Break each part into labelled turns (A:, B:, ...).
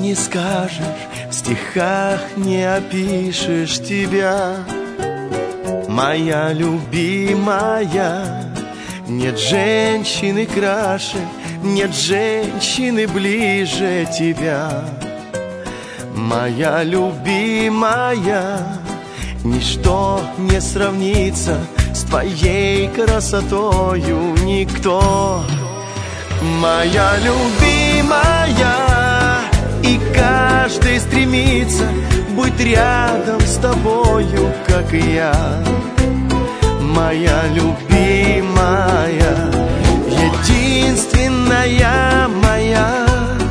A: не скажешь, в стихах не опишешь тебя. Моя любимая, нет женщины краше, нет женщины ближе тебя. Моя любимая, ничто не сравнится с твоей красотою, никто. Моя любимая, и каждый стремится быть рядом с тобою, как и я. Моя любимая, единственная моя,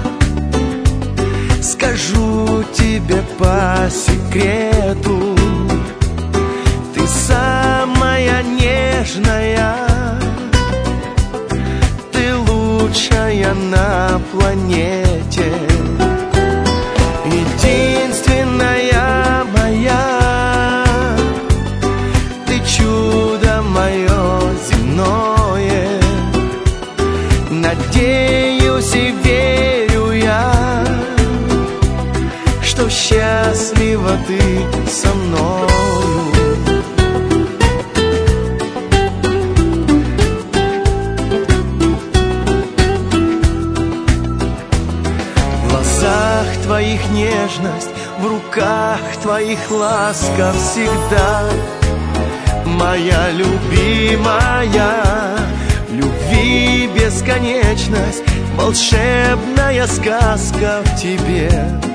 A: скажу тебе по секрету, ты самая нежная, ты лучшая на планете. Единственная моя, ты чудо мое земное. Надеюсь и верю я, что счастлива ты со мною. В глазах твоих нежность, в руках твоих ласка всегда. Моя любимая, любви бесконечность, волшебная сказка в тебе.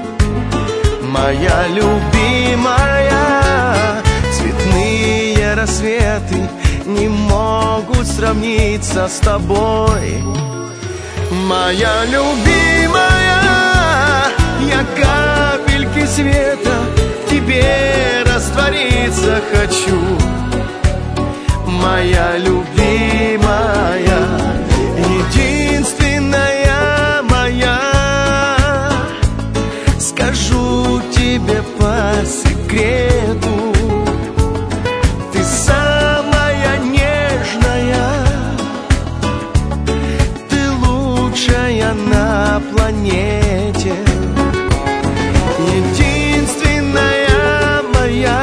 A: Моя любимая, цветные рассветы не могут сравниться с тобой. Моя любимая, я капельки света в тебе раствориться хочу. Моя любимая, единственная моя, скажу тебе по секрету, ты самая нежная, ты лучшая на планете. Единственная моя,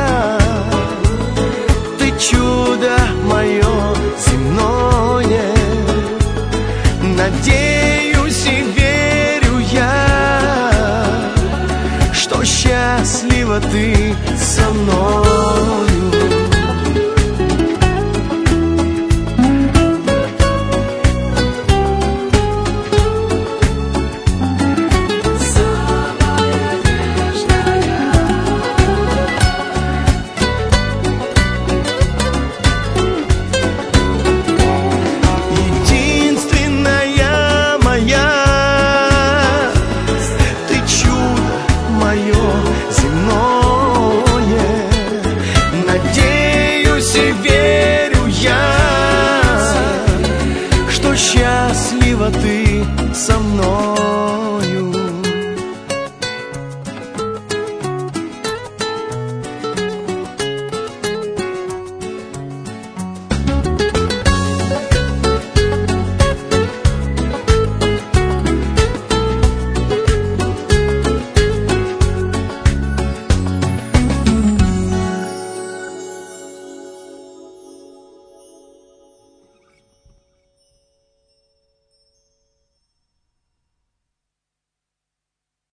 A: ты чудо мое земное. Надеюсь и верю я, что счастлива ты со мною. Надеюсь и верю я, что счастлива ты со мной.